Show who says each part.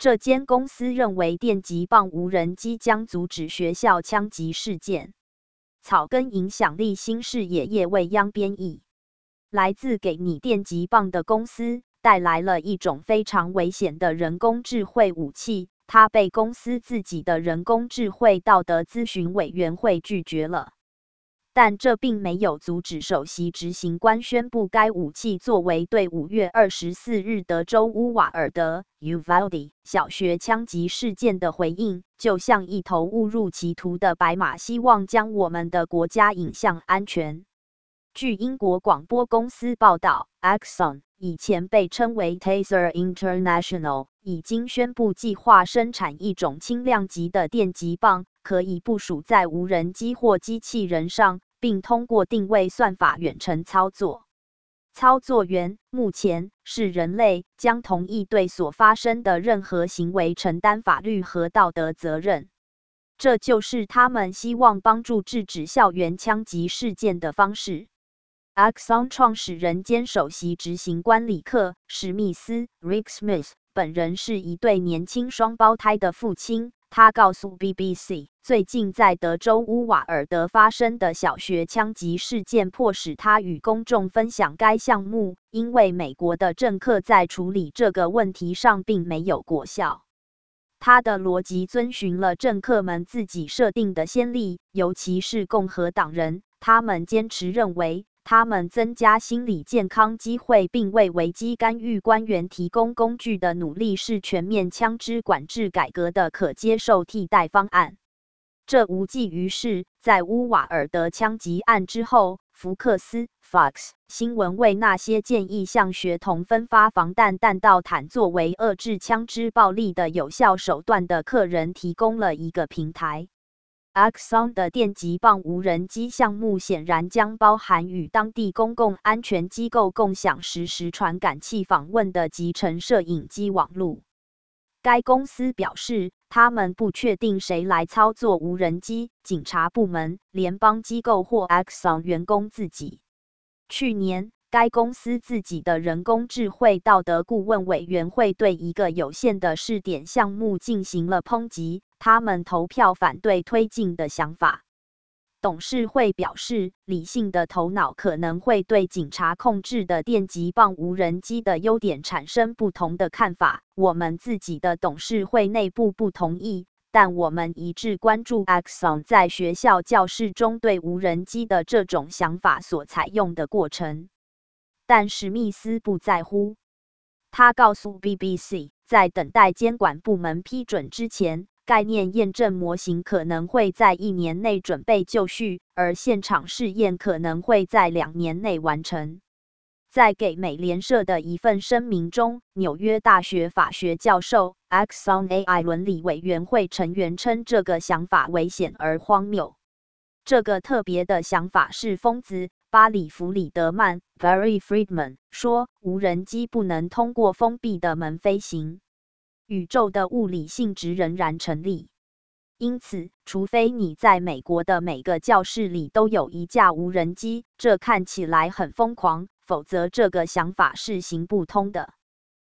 Speaker 1: 这间公司认为电击棒无人机将阻止学校枪击事件。草根影响力新视野叶未央编译。来自给你电击棒的公司带来了一种非常危险的人工智慧武器，它被公司自己的人工智慧道德咨询委员会拒绝了。但这并没有阻止首席执行官宣布该武器作为对5月24日德州乌瓦尔德 Uvalde 小学枪击事件的回应，就像一头误入歧途的白马，希望将我们的国家引向安全。据英国广播公司报道 ，Axon 以前被称为 Taser International 已经宣布计划生产一种轻量级的电击棒，可以部署在无人机或机器人上，并通过定位算法远程操作。操作员目前是人类，将同意对所发生的任何行为承担法律和道德责任。这就是他们希望帮助制止校园枪击事件的方式。Axon 创始人兼首席执行官里克·史密斯 （Rick Smith） 本人是一对年轻双胞胎的父亲。他告诉 BBC， 最近在德州乌瓦尔德发生的小学枪击事件迫使他与公众分享该项目，因为美国的政客在处理这个问题上并没有果效。他的逻辑遵循了政客们自己设定的先例，尤其是共和党人，他们坚持认为他们增加心理健康机会并为危机干预官员提供工具的努力是全面枪支管制改革的可接受替代方案。这无济于事。在乌瓦尔德枪击案之后，福克斯 （Fox） 新闻为那些建议向学童分发防弹弹道毯作为遏制枪支暴力的有效手段的客人提供了一个平台。Axon 的电击棒无人机项目显然将包含与当地公共安全机构共享实时传感器访问的集成摄影机网路。该公司表示，他们不确定谁来操作无人机，警察部门、联邦机构或 Axon 员工自己。去年，该公司自己的人工智慧道德顾问委员会对一个有限的试点项目进行了抨击，他们投票反对推进的想法。董事会表示，理性的头脑可能会对警察控制的电击棒无人机的优点产生不同的看法。我们自己的董事会内部不同意，但我们一致关注 Axon 在学校教室中对无人机的这种想法所采用的过程。但史密斯不在乎。他告诉 BBC， 在等待监管部门批准之前，概念验证模型可能会在1年内准备就绪，而现场试验可能会在2年内完成。在给美联社的一份声明中，纽约大学法学教授、Axon AI 伦理委员会成员称这个想法危险而荒谬。这个特别的想法是疯子。巴里·弗里德曼 （Barry Friedman） 说，无人机不能通过封闭的门飞行。宇宙的物理性质仍然成立。因此，除非你在美国的每个教室里都有一架无人机，这看起来很疯狂，否则这个想法是行不通的。